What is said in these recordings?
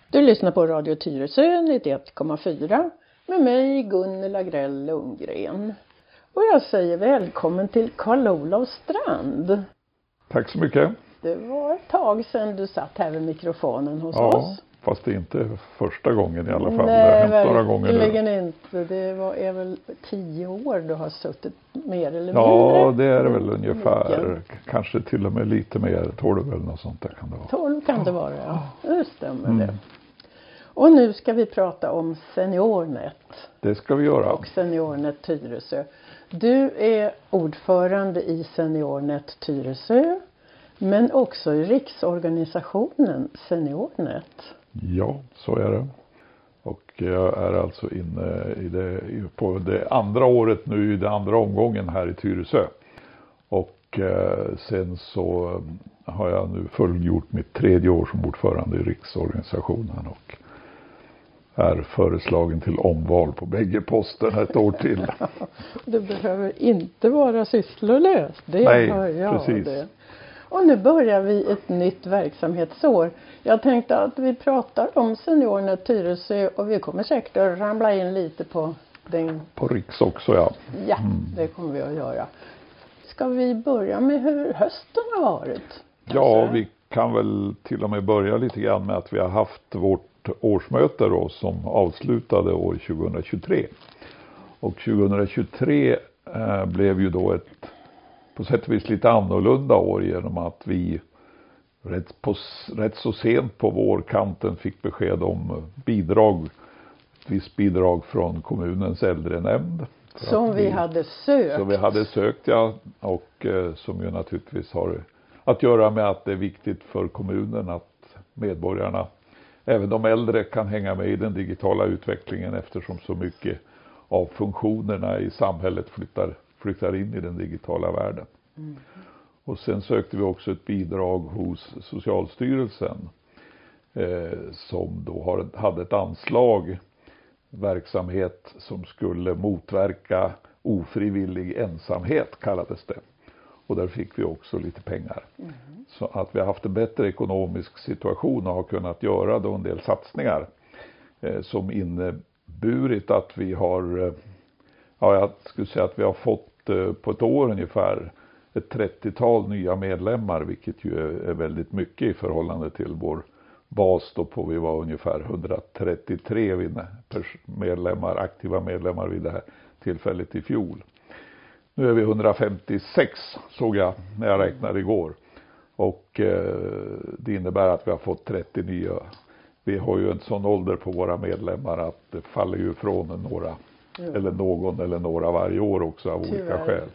Du lyssnar på Radio Tyresö 91,4 med mig Gunilla Grell Lundgren. Och jag säger välkommen till Karl-Olof Strand. Tack så mycket. Det var ett tag sedan du satt här vid mikrofonen hos oss. Fast det är inte första gången i alla fall. Nej, det har hänt några gånger nu. verkligen inte. Det är väl 10 år du har suttit mer eller mindre. Ja, det är det väl ungefär. Kanske till och med lite mer. 12 eller något sånt där kan det vara. 12 kan det vara, ja. Det stämmer det. Och nu ska vi prata om SeniorNet. Det ska vi göra. Och SeniorNet Tyresö. Du är ordförande i SeniorNet Tyresö. Men också i riksorganisationen SeniorNet. Ja, så är det. Och jag är alltså inne på det andra året nu, i den andra omgången här i Tyresö. Och sen så har jag nu fullgjort mitt 3:e år som ordförande i riksorganisationen. Och är föreslagen till omval på bägge posterna ett år till. Du behöver inte vara sysslolös. Nej, hör jag precis. Det. Och nu börjar vi ett nytt verksamhetsår. Jag tänkte att vi pratar om SeniorNet Tyresö och vi kommer säkert att ramla in lite på den. På riks också, ja. Ja, det kommer vi att göra. Ska vi börja med hur hösten har varit? Ja, vi kan väl till och med börja lite grann med att vi har haft vårt årsmöte då, som avslutade år 2023. Och 2023 blev ju då ett på sätt och vis lite annorlunda år genom att vi rätt så sent på vårkanten fick besked om visst bidrag från kommunens äldrenämnd. Som vi hade sökt. Som vi hade sökt, ja. Och som ju naturligtvis har att göra med att det är viktigt för kommunen att medborgarna, även de äldre, kan hänga med i den digitala utvecklingen eftersom så mycket av funktionerna i samhället flyttar in i den digitala världen. Och sen sökte vi också ett bidrag hos Socialstyrelsen som då hade ett anslag, verksamhet som skulle motverka ofrivillig ensamhet kallades det. Och där fick vi också lite pengar. Så att vi har haft en bättre ekonomisk situation och har kunnat göra då en del satsningar som inneburit att vi har, jag skulle säga att vi har fått på ett år ungefär ett 30-tal nya medlemmar, vilket ju är väldigt mycket i förhållande till vår bas då på vi var ungefär 133 aktiva medlemmar vid det här tillfället i fjol. Nu är vi 156 såg jag när jag räknade igår. Och det innebär att vi har fått 30 nya. Vi har ju en sån ålder på våra medlemmar att det faller ju från några eller någon eller några varje år också av olika skäl.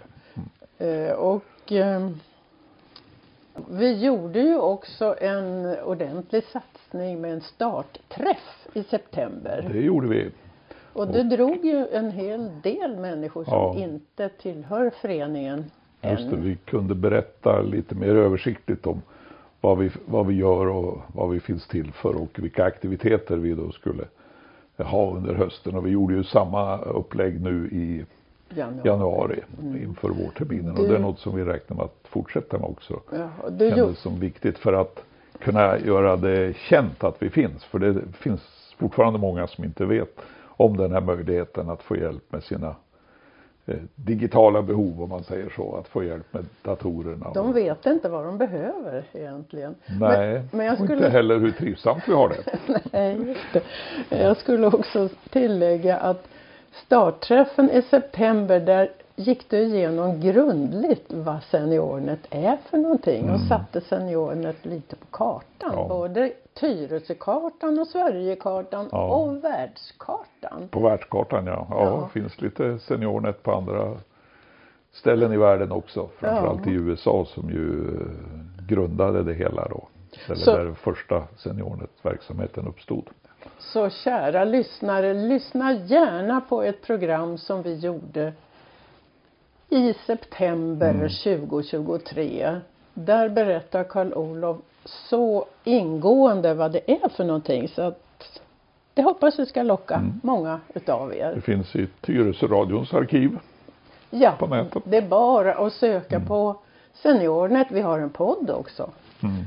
Vi gjorde ju också en ordentlig satsning med en startträff i september. Det gjorde vi. Och det drog ju en hel del människor som inte tillhör föreningen Just det, vi kunde berätta lite mer översiktligt om vad vi gör och vad vi finns till för och vilka aktiviteter vi då skulle ha under hösten. Och vi gjorde ju samma upplägg nu i januari inför vårterminen. Och det är något som vi räknar med att fortsätta med också. Ja, det kändes som viktigt för att kunna göra det känt att vi finns. För det finns fortfarande många som inte vet om den här möjligheten att få hjälp med sina digitala behov, om man säger så, att få hjälp med datorerna. De vet inte vad de behöver egentligen. Nej, men jag skulle inte heller hur trivsamt vi har det. Nej, just det. Jag skulle också tillägga att startträffen i september, där gick du igenom grundligt vad SeniorNet är för någonting och satte SeniorNet lite på kartan. Både Tyresökartan och Sverigekartan och världskartan. På världskartan, ja. Finns lite SeniorNet på andra ställen i världen också. Framförallt i USA som ju grundade det hela då. Eller där första SeniorNet-verksamheten uppstod. Så kära lyssnare, lyssna gärna på ett program som vi gjorde i september 2023. Där berättar Karl-Olof så ingående vad det är för någonting, så att det hoppas vi ska locka många utav er. Det finns i Tyresö radions arkiv på nätet. Det är bara att söka på SeniorNet. Vi har en podd också.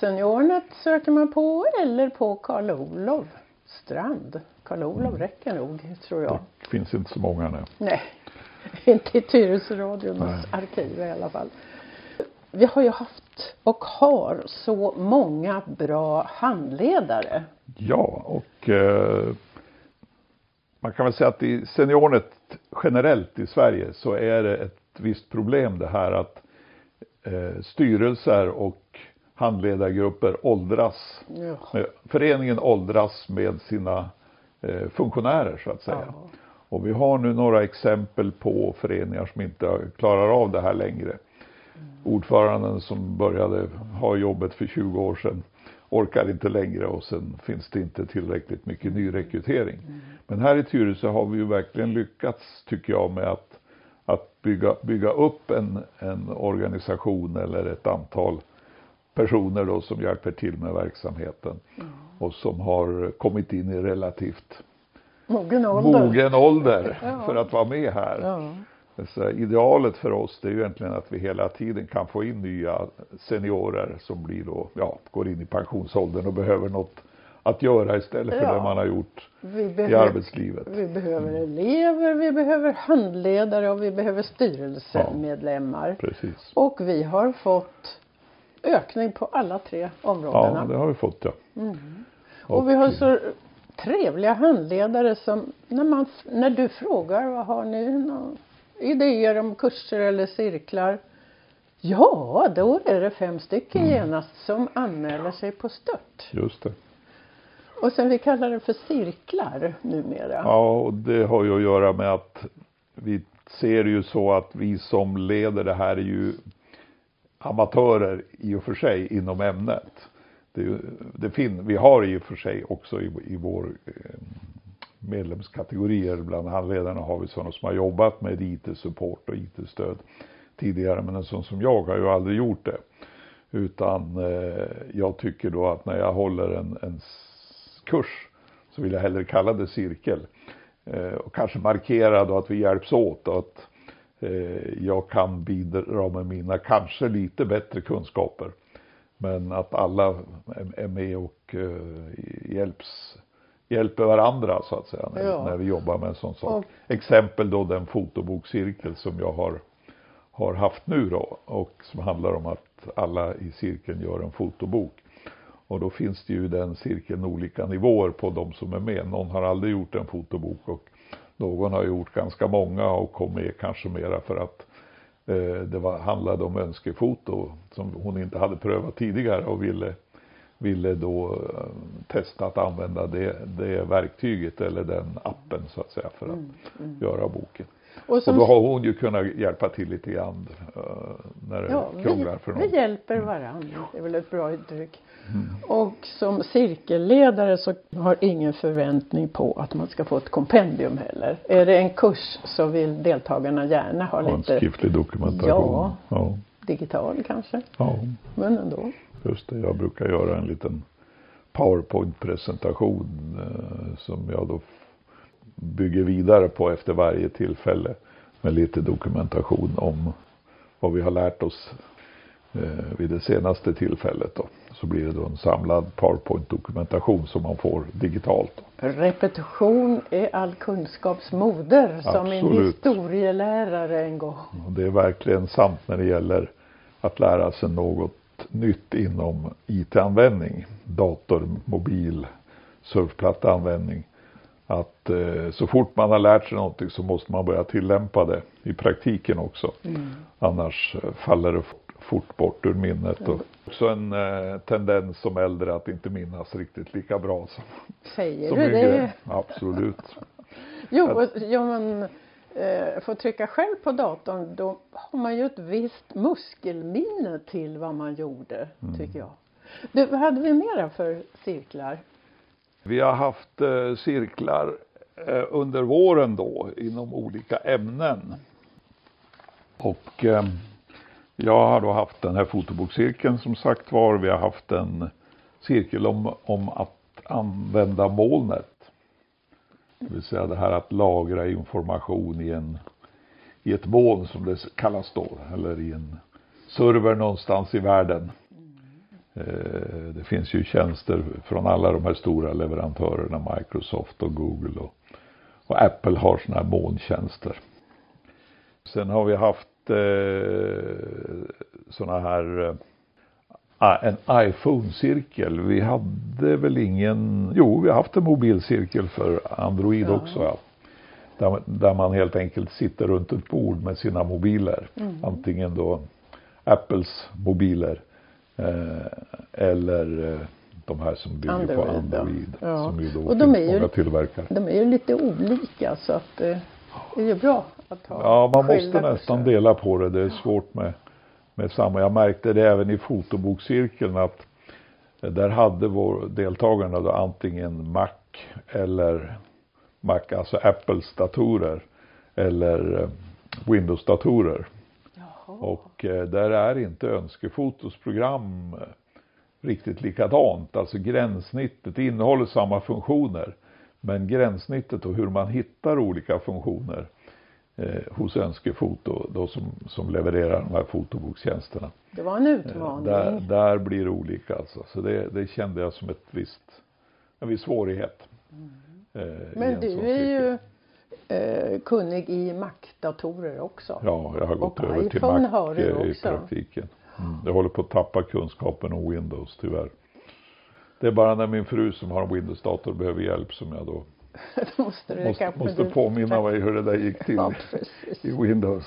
Seniornet söker man på eller på Karl Olof Strand. Karl Olof räcker nog, tror jag. Det finns inte så många nu. Nej, inte i Tyresöradions arkiv i alla fall. Vi har ju haft och har så många bra handledare. Ja, och man kan väl säga att i Seniornet generellt i Sverige så är det ett visst problem det här att styrelser och handledargrupper åldras. Ja. Föreningen åldras med sina funktionärer så att säga. Ja. Och vi har nu några exempel på föreningar som inte klarar av det här längre. Ordföranden som började ha jobbet för 20 år sedan orkar inte längre och sen finns det inte tillräckligt mycket nyrekrytering. Men här i Tyresö har vi ju verkligen lyckats, tycker jag, med att bygga upp en organisation eller ett antal personer då som hjälper till med verksamheten och som har kommit in i relativt mogen ålder för att vara med här. Ja. Så idealet för oss det är ju egentligen att vi hela tiden kan få in nya seniorer som blir då, går in i pensionsåldern och behöver något att göra istället för det man har gjort i arbetslivet. Vi behöver elever, vi behöver handledare och vi behöver styrelsemedlemmar. Ja, precis. Och vi har fått ökning på alla 3 områdena. Ja, det har vi fått, ja. Och vi har så trevliga handledare som när du frågar vad har ni några idéer om kurser eller cirklar? Ja, då är det 5 stycken genast som anmäler sig på stört. Just det. Och sen vi kallar det för cirklar numera. Ja, och det har ju att göra med att vi ser ju så att vi som leder det här är ju amatörer i och för sig inom ämnet. Vi har i och för sig också i vår medlemskategorier bland handledarna har vi sådana som har jobbat med IT-support och IT-stöd tidigare, men en sån som jag har ju aldrig gjort det. Utan jag tycker då att när jag håller en kurs så vill jag hellre kalla det cirkel. Och kanske markera då att vi hjälps åt och att jag kan bidra med mina kanske lite bättre kunskaper. Men att alla är med och hjälper varandra så att säga när vi jobbar med en sån sak. Exempel då den fotobokcirkel som jag har haft nu då och som handlar om att alla i cirkeln gör en fotobok. Och då finns det ju den cirkeln olika nivåer på de som är med. Någon har aldrig gjort en fotobok och någon har gjort ganska många och kom med kanske mera för att handlade om önskefoto som hon inte hade prövat tidigare och ville då testa att använda det verktyget eller den appen så att säga för att göra boken. Och då har hon ju kunnat hjälpa till lite grann när det krånglar för någon. Vi hjälper varandra, det är väl ett bra uttryck. Och som cirkelledare så har ingen förväntning på att man ska få ett kompendium heller. Är det en kurs så vill deltagarna gärna ha lite... en skriftlig dokumentation. Ja, digital kanske. Ja. Men ändå. Just det, jag brukar göra en liten PowerPoint-presentation som jag då bygger vidare på efter varje tillfälle med lite dokumentation om vad vi har lärt oss vid det senaste tillfället då. Så blir det då en samlad PowerPoint-dokumentation som man får digitalt. Repetition är all kunskaps moder som en historielärare en gång. Och det är verkligen sant när det gäller att lära sig något nytt inom IT-användning, dator, mobil, surfplatteanvändning. Att så fort man har lärt sig någonting så måste man börja tillämpa det i praktiken också. Annars faller det fort bort ur minnet. Och också en tendens som äldre att inte minnas riktigt lika bra som Säger som du yngre. det? Absolut. Men får trycka själv på datorn, då har man ju ett visst muskelminne till vad man gjorde, tycker jag. Vad hade vi mera för cirklar? Vi har haft cirklar under våren då inom olika ämnen. Och jag har då haft den här fotobokcirkeln som sagt var. Vi har haft en cirkel om att använda molnet. Det vill säga det här att lagra information i ett moln som det kallas då. Eller i en server någonstans i världen. Det finns ju tjänster från alla de här stora leverantörerna, Microsoft och Google och Apple har såna här molntjänster. Sen har vi haft såna här en iPhone-cirkel. Vi hade väl vi har haft en mobilcirkel för Android också. Ja. Där man helt enkelt sitter runt ett bord med sina mobiler. Antingen då Apples mobiler eller de här som bygger på Android. Ja. Som ju då och de är många tillverkare. De är ju lite olika så att det är ju bra att ha. Ja, man måste nästan dela på det. Det är svårt med samma. Jag märkte det även i fotobokscirkeln att där hade deltagarna då antingen Mac eller Mac, alltså Apples datorer eller Windows-datorer. Och där är inte önskefotosprogram riktigt likadant. Alltså gränssnittet innehåller samma funktioner. Men gränssnittet och hur man hittar olika funktioner hos önskefoto då som levererar de här fotobokstjänsterna. Det var en utmaning. Där blir det olika alltså. Så det kände jag som en viss svårighet. Men du är ju kunnig i Mac-datorer också. Ja, jag har gått och över till iPhone Mac i praktiken. Jag håller på att tappa kunskapen om Windows tyvärr. Det är bara när min fru som har en Windows-dator behöver hjälp som jag då måste påminna mig hur det där gick till i Windows.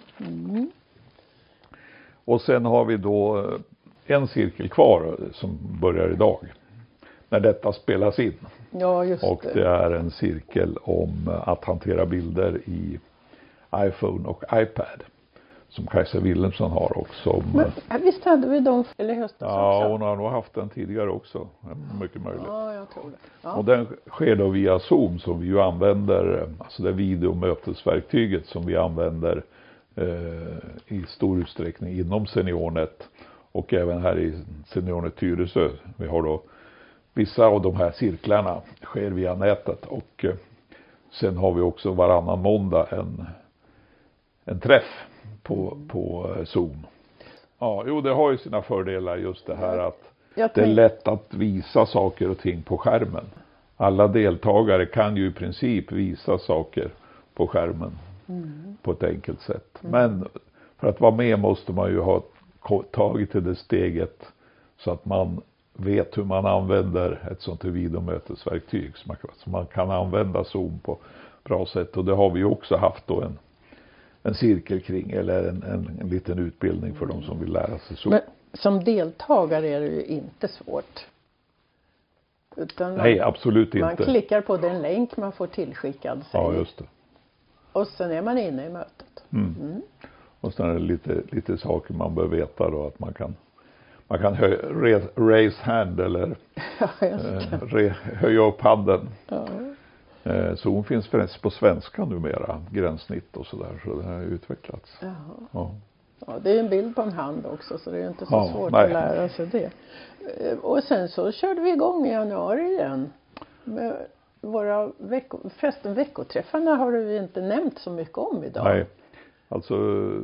Och sen har vi då en cirkel kvar som börjar idag. När detta spelas in. Ja, just och det är en cirkel om att hantera bilder i iPhone och iPad. Som Kajsa Wilhelmsson har också. Men visst hade vi dem eller höstas också? Ja, hon har nog haft den tidigare också. Mycket möjligt. Ja, jag tror det. Ja. Och den sker då via Zoom som vi ju använder. Alltså det videomötesverktyget som vi använder i stor utsträckning inom SeniorNet. Och även här i SeniorNet Tyresö. Vi har då vissa av de här cirklarna sker via nätet. Och sen har vi också varannan måndag en träff på Zoom. Ja, det har ju sina fördelar just det här att det är lätt att visa saker och ting på skärmen. Alla deltagare kan ju i princip visa saker på skärmen på ett enkelt sätt. Men för att vara med måste man ju ha tagit till det steget så att man vet hur man använder ett sånt här videomötesverktyg så man kan använda Zoom på bra sätt. Och det har vi ju också haft då en cirkel kring eller en liten utbildning för de som vill lära sig Zoom. Men som deltagare är det ju inte svårt. Utan nej, absolut inte. Man klickar på den länk man får tillskickad sig. Ja, just det. Och sen är man inne i mötet. Och sen är det lite saker man bör veta då att man kan raise hand eller höja upp handen. Ja. Zoom finns förresten på svenska numera, gränssnitt och sådär, så det har utvecklats. Ja, det är en bild på en hand också så det är inte så svårt att lära sig det. Och sen så körde vi igång i januari igen. Med våra veckoträffarna har du inte nämnt så mycket om idag. Nej, alltså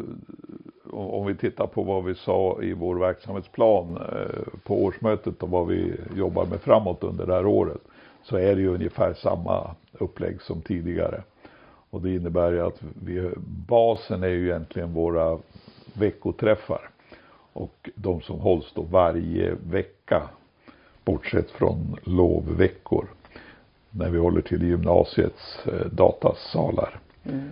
om vi tittar på vad vi sa i vår verksamhetsplan på årsmötet och vad vi jobbar med framåt under det här året. Så är det ju ungefär samma upplägg som tidigare. Och det innebär ju att basen är ju egentligen våra veckoträffar. Och de som hålls då varje vecka. Bortsett från lovveckor. När vi håller till i gymnasiets datasalar.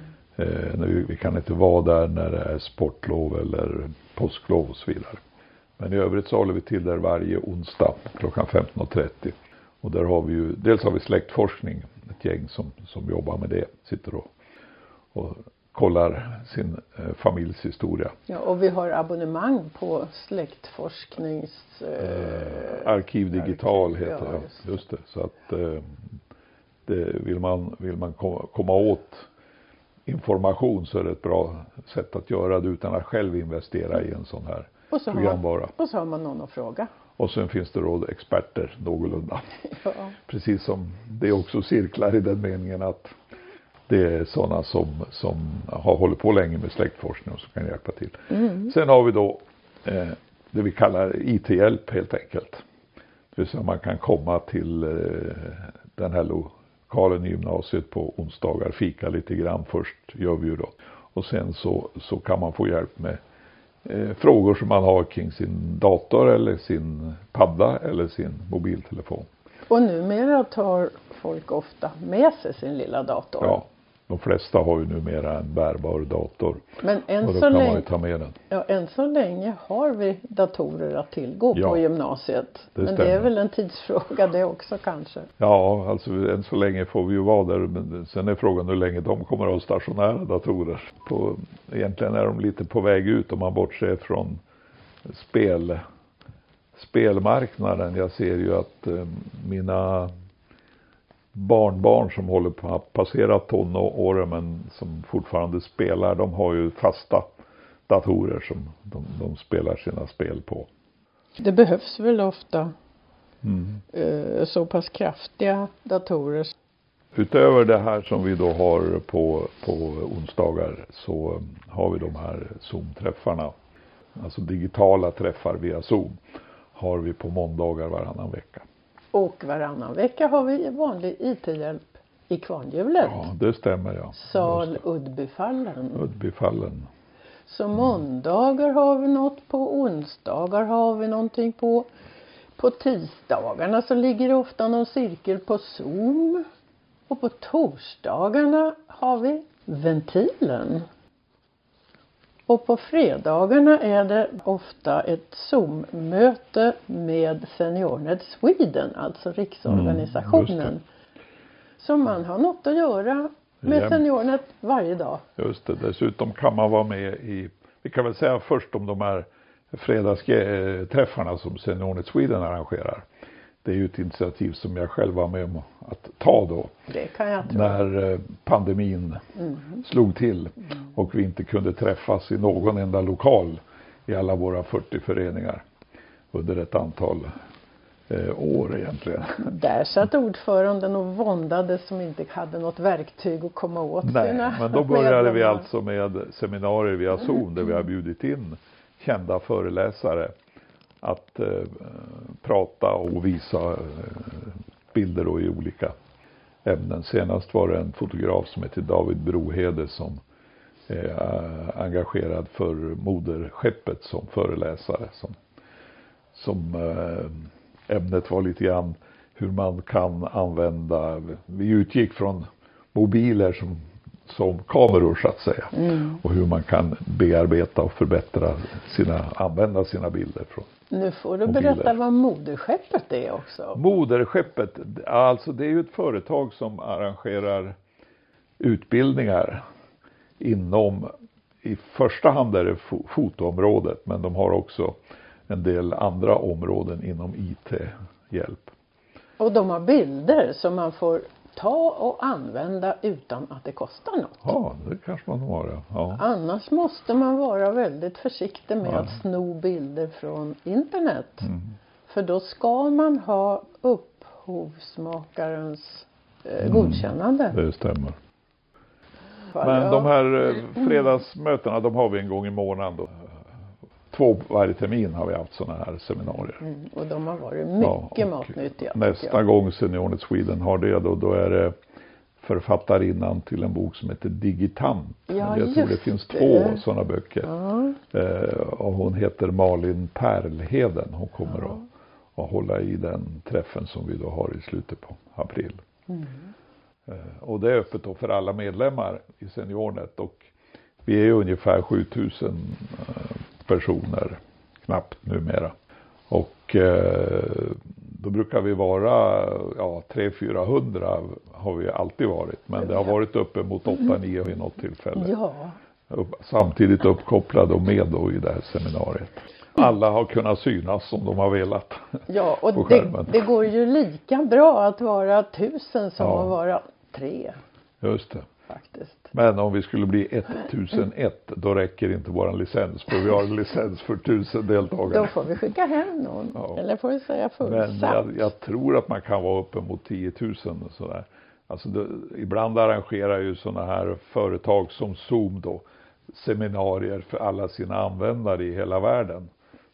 Vi kan inte vara där när det är sportlov eller påsklov och så vidare. Men i övrigt så håller vi till där varje onsdag klockan 15.30. Och där har vi ju, dels har vi släktforskning, ett gäng som jobbar med det, sitter och kollar sin familjs historia. Ja, och vi har abonnemang på släktforsknings... Arkiv Digital heter det, just det. Så att vill man komma åt information så är det ett bra sätt att göra det utan att själv investera i en sån här programvara. Och så har man någon att fråga. Och sen finns det då experter någorlunda. Ja. Precis som det också cirklar i den meningen att det är sådana som har hållit på länge med släktforskning och som kan hjälpa till. Sen har vi då det vi kallar IT-hjälp helt enkelt. Det vill säga man kan komma till den här lokalen i gymnasiet på onsdagar, fika lite grann först gör vi ju då. Och sen så kan man få hjälp med frågor som man har kring sin dator eller sin padda eller sin mobiltelefon. Och numera tar folk ofta med sig sin lilla dator. Ja, de flesta har ju numera en bärbar dator. Men och då kan man ju ta med den. Ja, än så länge har vi datorer att tillgå på gymnasiet. Men det är väl en tidsfråga det också kanske. Ja, alltså än så länge får vi ju vara där. Men sen är frågan hur länge de kommer att ha stationära datorer. Egentligen är de lite på väg ut om man bortser från spelmarknaden. Jag ser ju att mina barnbarn som håller på att passera tonåren men som fortfarande spelar, de har ju fasta datorer som de spelar sina spel på. Det behövs väl ofta så pass kraftiga datorer. Utöver det här som vi då har på onsdagar så har vi de här Zoom-träffarna. Alltså digitala träffar via Zoom har vi på måndagar varannan vecka. Och varannan vecka har vi vanlig IT-hjälp i Kvarnhjulet. Ja, det stämmer ja. Sal Uddbyfallen. Uddbyfallen. Så måndagar har vi något, på onsdagar har vi någonting på tisdagarna så ligger det ofta någon cirkel på Zoom. Och på torsdagarna har vi ventilen. Och på fredagarna är det ofta ett Zoom-möte med SeniorNet Sweden, alltså riksorganisationen. Så man har något att göra med SeniorNet varje dag. Just det, dessutom kan man vara med vi kan väl säga först om de här fredagsträffarna som SeniorNet Sweden arrangerar. Det är ju ett initiativ som jag själv var med om att ta då. Det kan jag tro. När pandemin slog till och vi inte kunde träffas i någon enda lokal i alla våra 40 föreningar under ett antal år egentligen. Där satt ordföranden och våndade som inte hade något verktyg att komma åt. Nej, men då började vi alltså med seminarier via Zoom där vi har bjudit in kända föreläsare att prata och visa bilder då i olika ämnen. Senast var det en fotograf som heter David Brohede som är engagerad för moderskeppet som föreläsare. Som ämnet var lite grann hur man kan använda, vi utgick från mobiler som kameror så att säga. Och hur man kan bearbeta och förbättra använda sina bilder från. Nu får du berätta vad moderskeppet är också. Moderskeppet, alltså det är ju ett företag som arrangerar utbildningar inom, i första hand är det fotoområdet, men de har också en del andra områden inom IT-hjälp. Och de har bilder som man får ta och använda utan att det kostar något. Ja, det kanske man har. Ja. Annars måste man vara väldigt försiktig med att sno bilder från internet. För då ska man ha upphovsmakarens godkännande. Det stämmer. Men de här fredagsmötena, de har vi en gång i månaden då. 2 varje termin har vi haft sådana här seminarier. Och de har varit mycket matnyttiga. Nästa gång SeniorNet Sweden har det då är det författarinnan till en bok som heter Digitant. Ja, jag tror det finns 2 sådana böcker. Och hon heter Malin Perlheden. Hon kommer att hålla i den träffen som vi då har i slutet på april. Och det är öppet då för alla medlemmar i SeniorNet. Och vi är ungefär 7000 personer knappt numera. Och då brukar vi vara 300-400 har vi alltid varit. Men det har varit uppe mot 8-9 vid något tillfälle. Ja. Samtidigt uppkopplade och med då i det här seminariet. Alla har kunnat synas som de har velat. Ja, och det går ju lika bra att vara 1000 som att vara 3. Just det. Faktiskt. Men om vi skulle bli 1001 då räcker inte våran licens. För vi har en licens för 1000 deltagare. Då får vi skicka hem någon. Ja. Eller får vi säga fullsatt. Men jag tror att man kan vara uppe mot 10 000 och sådär. Alltså ibland arrangerar ju sådana här företag som Zoom då seminarier för alla sina användare i hela världen.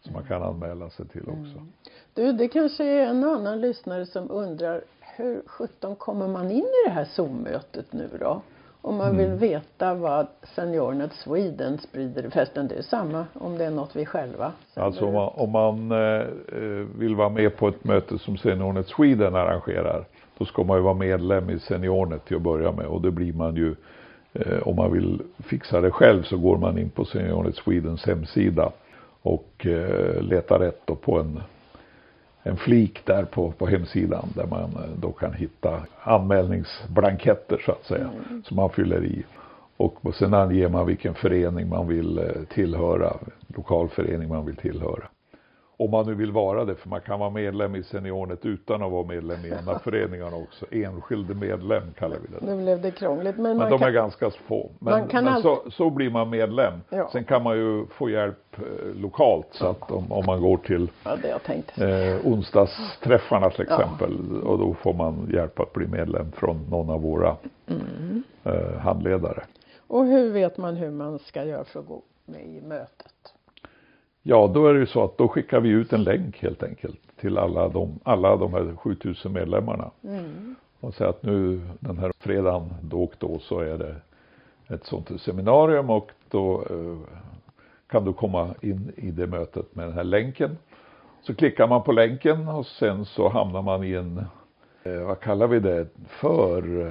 som man kan anmäla sig till också. Du, det kanske är en annan lyssnare som undrar hur 17 kommer man in i det här Zoom-mötet nu då? Om man vill veta vad SeniorNet Sweden sprider, förresten det är samma om det är något vi själva. Alltså om man vill vara med på ett möte som SeniorNet Sweden arrangerar, då ska man ju vara medlem i SeniorNet till att börja med, och det blir man ju om man vill fixa det själv, så går man in på SeniorNet Swedens hemsida och letar rätt då på en flik där på hemsidan där man då kan hitta anmälningsblanketter så att säga, som man fyller i. Och sen anger man vilken förening man vill tillhöra, lokalförening man vill tillhöra. Om man nu vill vara det, för man kan vara medlem i SeniorNet utan att vara medlem i en av föreningarna också. Enskild medlem kallar vi det. Nu blev det krångligt. Men de är ganska få. Men så blir man medlem. Ja. Sen kan man ju få hjälp lokalt. Så att om man går till onsdagsträffarna till exempel. Och då får man hjälp att bli medlem från någon av våra handledare. Och hur vet man hur man ska göra för att gå med i mötet? Ja, då är det ju så att då skickar vi ut en länk helt enkelt till alla de här 7000 medlemmarna. Och säger att nu den här fredagen då så är det ett sånt seminarium, och då kan du komma in i det mötet med den här länken. Så klickar man på länken och sen så hamnar man i en, vad kallar vi det för?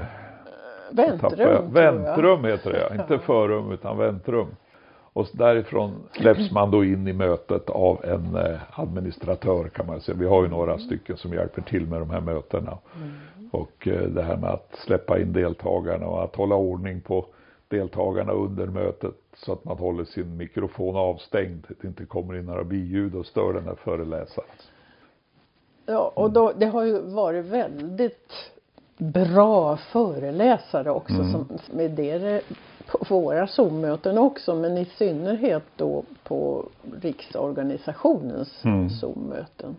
Väntrum heter det, inte förrum utan väntrum. Och därifrån släpps man då in i mötet av en administratör kan man säga. Vi har ju några stycken som hjälper till med de här mötena. Och det här med att släppa in deltagarna och att hålla ordning på deltagarna under mötet så att man håller sin mikrofon avstängd. Det inte kommer in några biljud och stör den här föreläsaren. Ja, och då, det har ju varit väldigt bra föreläsare också som med det på våra Zoom-möten också, men i synnerhet då på riksorganisationens Zoom-möten.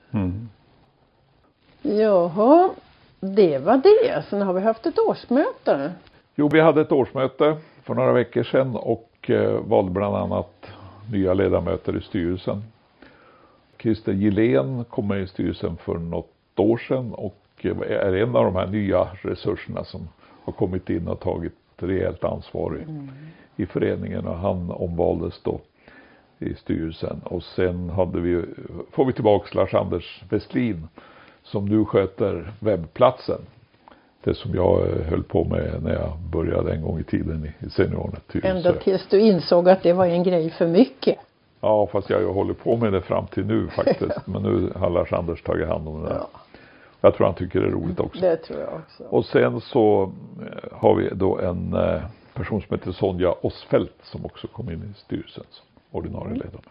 Jaha, det var det. Sen har vi haft ett årsmöte. Jo, vi hade ett årsmöte för några veckor sedan och valde bland annat nya ledamöter i styrelsen. Christer Gillén kommer i styrelsen för något år sedan och är en av de här nya resurserna som har kommit in och tagit rejält ansvar i föreningen, och han omvaldes då i styrelsen. Och sen får vi tillbaka Lars-Anders Westlin som nu sköter webbplatsen. Det som jag höll på med när jag började en gång i tiden i SeniorNet. Ända tills du insåg att det var en grej för mycket. Ja, fast jag håller på med det fram till nu faktiskt. Men nu har Lars-Anders tagit hand om det där. Ja. Jag tror han tycker det är roligt också. Det tror jag också. Och sen så har vi då en person som heter Sonja Osfeldt som också kom in i styrelsen som ordinarie ledamot.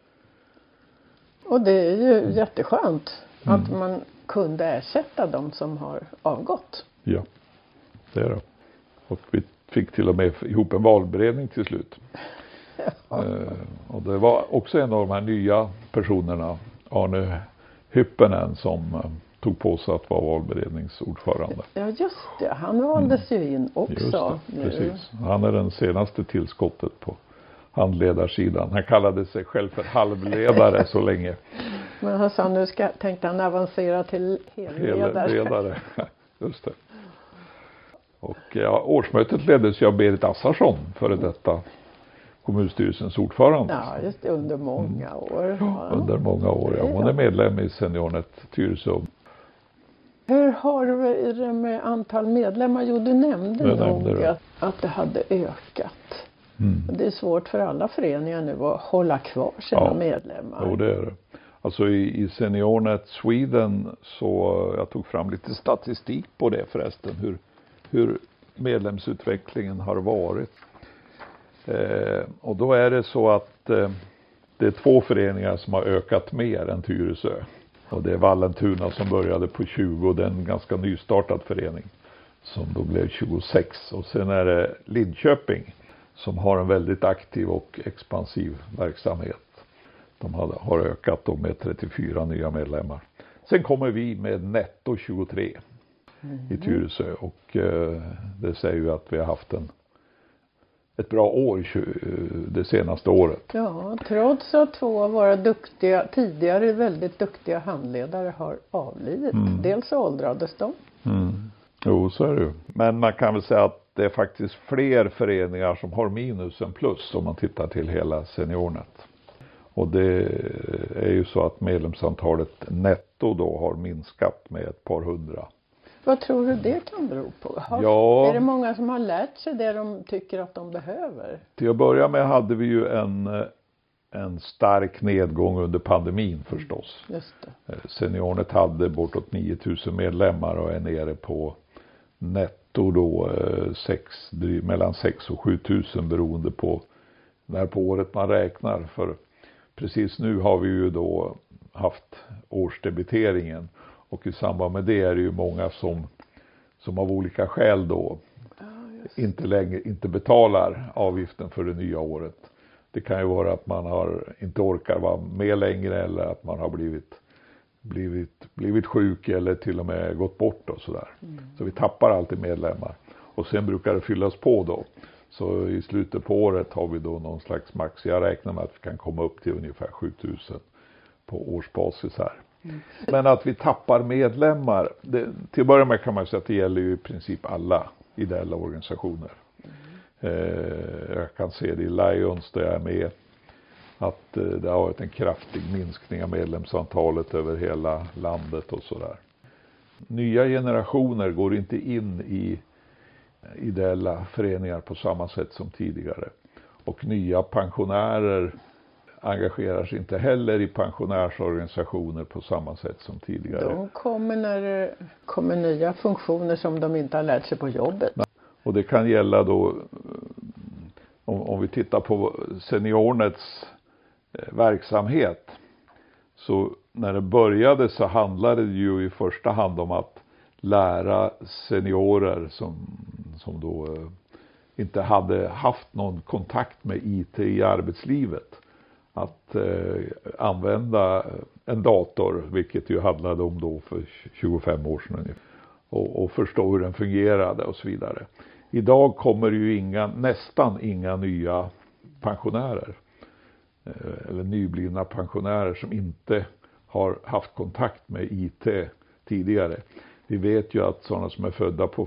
Och det är ju jätteskönt att man kunde ersätta dem som har avgått. Ja, det är det. Och vi fick till och med ihop en valberedning till slut. Och det var också en av de här nya personerna, Arne Hyppenen, som tog på sig att vara valberedningsordförande. Ja, just det. Han valdes ju in också. Just det, precis. Han är den senaste tillskottet på handledarsidan. Han kallade sig själv för halvledare så länge. Men han sa nu tänkte han avancera till helledare. Just det. Och årsmötet leddes ju av Berit Assarsson, före detta kommunstyrelsens ordförande. Ja, just det, under många år. Ja. Under många år, ja. Hon är medlem i SeniorNet Tyresö. Hur har du det med antal medlemmar? Jo, du nämnde att det hade ökat. Det är svårt för alla föreningar nu att hålla kvar sina medlemmar. Jo, det är det. Alltså i SeniorNet Sweden så jag tog fram lite statistik på det förresten. Hur medlemsutvecklingen har varit. Och då är det så att det är 2 föreningar som har ökat mer än Tyresö. Och det är Vallentuna som började på 20 och det är en ganska nystartad förening som då blev 26. Och sen är det Lidköping som har en väldigt aktiv och expansiv verksamhet. De har ökat då med 34 nya medlemmar. Sen kommer vi med netto 23 i Tyresö och det säger ju att vi har haft ett bra år det senaste året. Ja, trots att 2 av våra tidigare väldigt duktiga handledare har avlidit. Dels åldrades de. Jo, så är det ju. Men man kan väl säga att det är faktiskt fler föreningar som har minus än plus om man tittar till hela SeniorNet. Och det är ju så att medlemsantalet netto då har minskat med ett par hundra. Vad tror du det kan bero på? Är det många som har lärt sig det de tycker att de behöver? Till att börja med hade vi ju en stark nedgång under pandemin förstås. Just det. SeniorNet hade bortåt 9000 medlemmar och är nere på netto då mellan 6 och 7000 beroende på när på året man räknar. För precis nu har vi ju då haft årsdebiteringen och i samband med det är det ju många som av olika skäl då inte betalar avgiften för det nya året. Det kan ju vara att man inte orkar vara med längre eller att man har blivit sjuk eller till och med gått bort och sådär. Så vi tappar alltid medlemmar. Och sen brukar det fyllas på då. Så i slutet på året har vi då någon slags max. Jag räknar med att vi kan komma upp till ungefär 7000 på årsbasis här. Men att vi tappar medlemmar, till att börja med kan man säga att det gäller ju i princip alla ideella organisationer. Jag kan se det i Lions där jag är med att det har varit en kraftig minskning av medlemsantalet över hela landet och sådär. Nya generationer går inte in i ideella föreningar på samma sätt som tidigare. Och nya pensionärer engagerar sig inte heller i pensionärsorganisationer på samma sätt som tidigare. De kommer när det kommer nya funktioner som de inte har lärt sig på jobbet. Och det kan gälla då, om vi tittar på SeniorNets verksamhet. Så när det började så handlade det ju i första hand om att lära seniorer som då inte hade haft någon kontakt med IT i arbetslivet att använda en dator, vilket ju handlade om då för 25 år sedan ungefär, och förstå hur den fungerade och så vidare. Idag kommer ju nästan inga nya pensionärer eller nyblivna pensionärer som inte har haft kontakt med IT tidigare. Vi vet ju att sådana som är födda på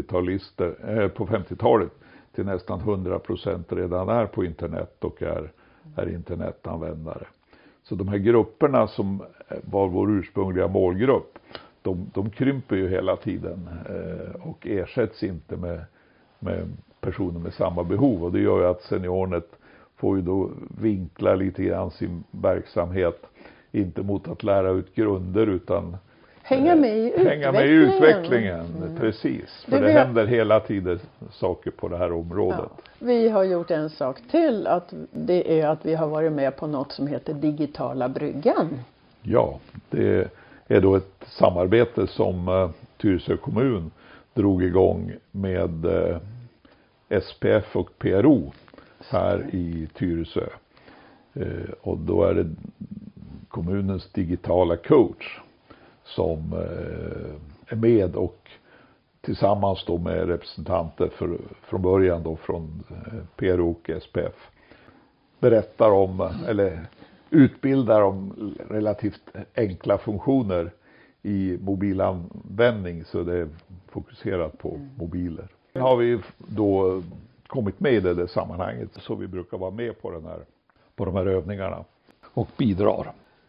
50-talet till nästan 100% redan är på internet och är internetanvändare. Så de här grupperna som var vår ursprungliga målgrupp, de krymper ju hela tiden och ersätts inte med personer med samma behov. Och det gör ju att SeniorNet får ju då vinkla lite grann sin verksamhet, inte mot att lära ut grunder utan hänga med i utvecklingen. Precis. För det händer hela tiden saker på det här området. Ja. Vi har gjort en sak till, det är att vi har varit med på något som heter Digitala bryggan. Ja, det är då ett samarbete som Tyresö kommun drog igång med SPF och PRO här i Tyresö. Och då är det kommunens digitala coach som är med och tillsammans då med representanter från början då från PRO och SPF berättar om eller utbildar om relativt enkla funktioner i mobilanvändning, så det är fokuserat på mobiler. Sen har vi då kommit med i det sammanhanget, så vi brukar vara med på de här övningarna och bidrar.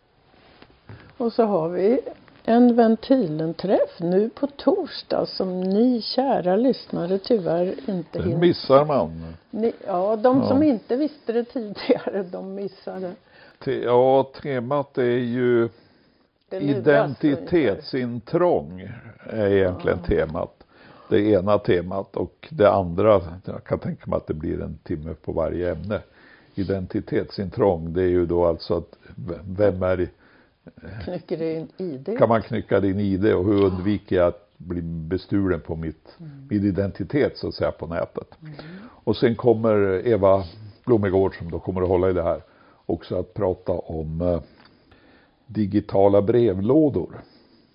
Och så har vi en Ventilen-träff nu på torsdag som ni kära lyssnare tyvärr inte hinner. Missar man. De som inte visste det tidigare, de missade. Temat är ju identitetsintrång är egentligen temat. Det ena temat, och det andra, jag kan tänka mig att det blir en timme på varje ämne. Identitetsintrång, det är ju då alltså att vem är knycker din ID? Kan man knycka din ID och hur undviker jag att bli bestulen på min identitet så att säga på nätet. Och sen kommer Eva Blomegård som då kommer att hålla i det här också att prata om digitala brevlådor.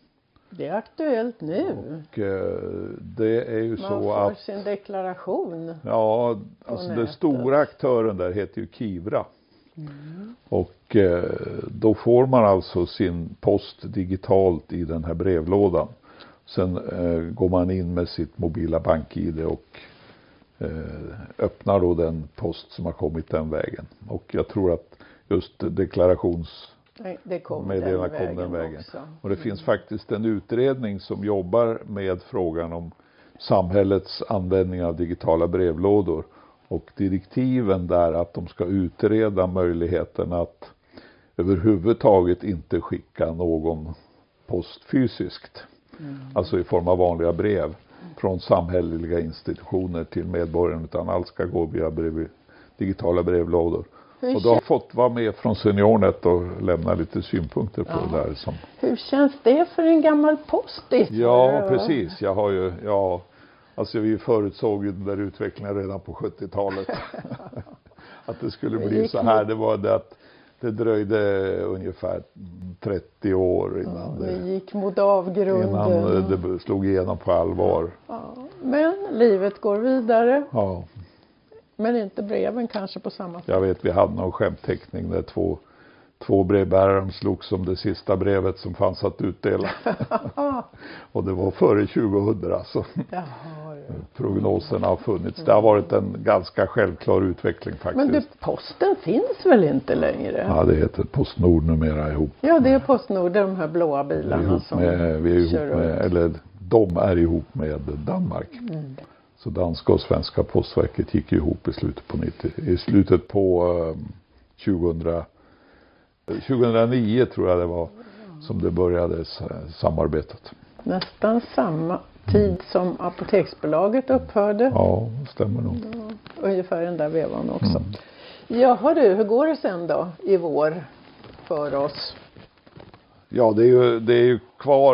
Det är aktuellt nu. Och det är ju Man så får att sin deklaration. ja, alltså den nätet. stora aktören där heter ju Kivra. Och då får man alltså sin post digitalt i den här brevlådan. Sen går man in med sitt mobila bank-ID och öppnar då den post som har kommit den vägen. Och jag tror att just deklarationsmeddelandena kom den vägen. Också. Och det finns faktiskt en utredning som jobbar med frågan om samhällets användning av digitala brevlådor. Och direktiven där att de ska utreda möjligheten att överhuvudtaget inte skicka någon post fysiskt. Alltså i form av vanliga brev från samhälleliga institutioner till medborgarna, utan allt ska gå via digitala brevlådor. Och då har jag fått vara med från SeniorNet och lämna lite synpunkter på det där. Hur känns det för en gammal postis? Ja, precis. Jag har ju, alltså vi förutsåg ju den där utvecklingen redan på 70-talet. Att det skulle bli så här. Det var det att det dröjde ungefär 30 år innan det gick mot avgrunden. Innan det slog igenom på allvar. Ja, men livet går vidare. Ja. Men inte breven kanske på samma sätt. Jag vet, vi hade någon skämtteckning där två brevbärare slogs om det sista brevet som fanns att utdela. Och det var före 2000 alltså. Jaha, Prognoserna har funnits. Det har varit en ganska självklar utveckling faktiskt. Men posten finns väl inte längre? Ja, det heter PostNord numera ihop. Ja, det är PostNord, de här blåa bilarna vi är ihop med, eller de är ihop med Danmark. Så danska och svenska postverket gick ihop i slutet på 2009 tror jag det var som det började samarbetet. Nästan samma tid som Apoteksbolaget upphörde. Ja, stämmer nog. Ja, ungefär den där vevan också. Jaha du, hur går det sen då i vår för oss? Ja, det är ju kvar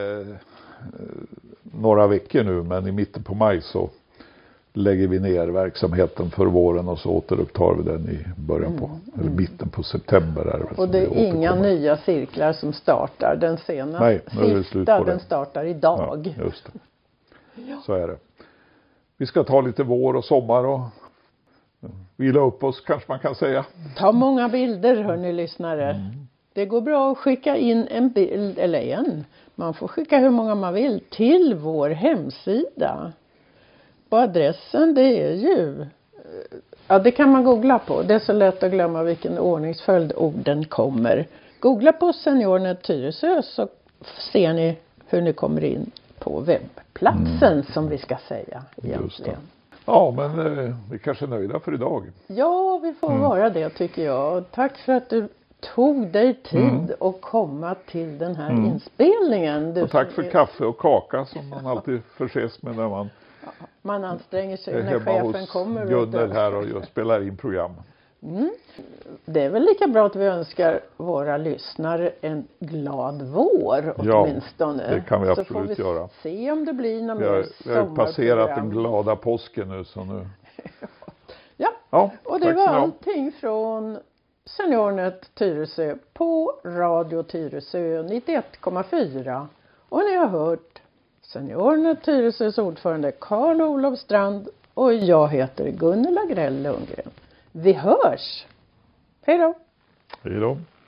några veckor nu, men i mitten på maj så lägger vi ner verksamheten för våren och så återupptar vi den i början på, eller mitten på september. Är det och det är inga nya cirklar som startar. Den senaste, nej, nu är det slut på den startar idag. Ja, just det. Så är det. Vi ska ta lite vår och sommar och vila upp oss, kanske man kan säga. Ta många bilder, hörni lyssnare. Det går bra att skicka in en bild, eller en. Man får skicka hur många man vill till vår hemsida. Och adressen det är ju, ja det kan man googla på. Det är så lätt att glömma vilken ordningsföljd orden kommer. Googla på SeniorNet Tyresö så ser ni hur ni kommer in på webbplatsen som vi ska säga egentligen. Ja, men vi kanske är nöjda för idag. Ja, vi får vara det tycker jag. Tack för att du tog dig tid att komma till den här inspelningen. Och tack för kaffe och kaka som man alltid förses med när man anstränger sig när chefen kommer. Gunnel här och spelar in program. Det är väl lika bra att vi önskar våra lyssnare en glad vår åtminstone. Ja, det kan vi absolut göra. Så får vi se om det blir någon mer vi har passerat den glada påsken nu så nu. Ja, och det var allting från SeniorNet Tyresö på Radio Tyresö 91,4. Och ni har hört SeniorNet Tyresös ordförande Carl-Olof Strand och jag heter Gunilla Grell Lundgren. Vi hörs! Hej då! Hej då!